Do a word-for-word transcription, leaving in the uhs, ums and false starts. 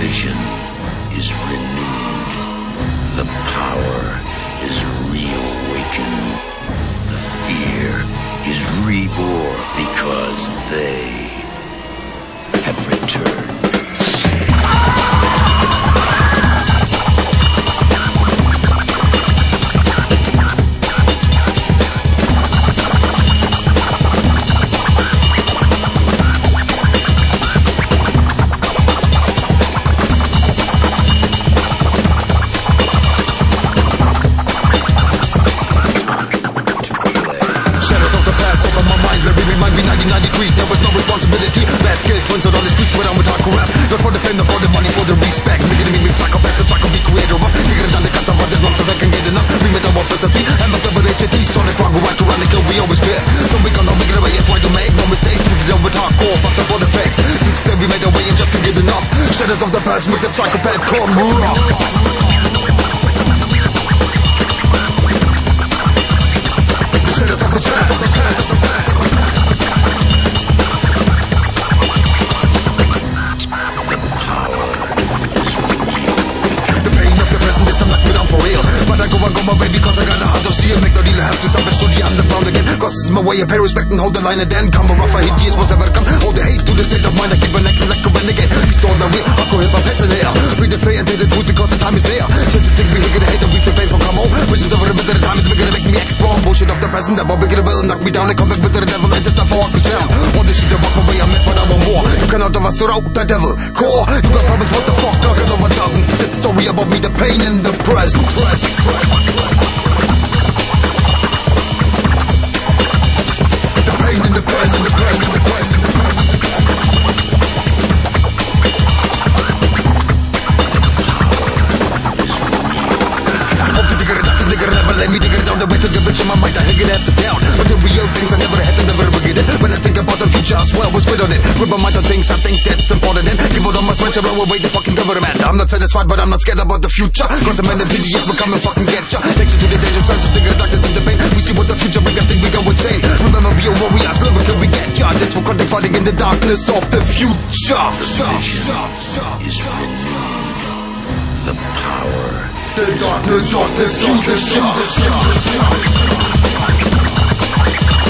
vision is renewed. The power is reawakened. The fear is reborn because they have returned. There was no responsibility. Bad skills, twins out on the streets without talk rap. Not for the fame, for the money, for the respect. Making me me psychopaths and psycho be creator of. Nigga done the cuts of this long so they can get enough. We made our recipe and not the H T. So they struggle right to run the kill, we always fear. So we gonna make it away and try to make no mistakes. We did with hardcore, fuck them for the fakes. Since then we made our way and just can't get enough. Shadows of the past make them psychopath come rough. Shadows of the past. I go and go my way because I got a heart of steel. Make the deal, have to stop it, so I'm the found again. Cause it's my way, I pay respect and hold the line and then come a rough, I hit years, was ever come. Hold the hate to the state of mind, I keep a neck like a renegade. Restore the real, I'll go hip hop, pass in the air. Free the fair and tell the truth because the time is there. Change the thing, we hit the hate and we can pay for come home. Visions over the bit of the time, it's gonna make me explode. Bullshit of the present, that Bobby get a will, knock me down and come back with the devil. And just stuff I walk the sound. All this shit that walk away, I meant but I want more. You cannot have us throughout the devil. Core, you got problems, what the fuck, talking over dozens. Sit story about me, the pain in the present. present, present, present. In the present, the present, the present, the present. Hope to dig it up, nigga, never let me dig it down the way to the bitch in my mind, I hang it after down. But the real things I never had and never forget it. When I think about the future, I swear I was fit on it. With my mind on things I think that's important and give all my sweat, blow away the fucking government. I'm not satisfied, but I'm not scared about the future. Cause I'm in the video, we'll come and fucking get ya. Next to the days of science, think of darkness in the pain. We see what the future brings, I think we go insane. Remember, we are warriors, never can we get ya. That's for content fighting in the darkness of the future. The vision is renewed. The power. The darkness of the future.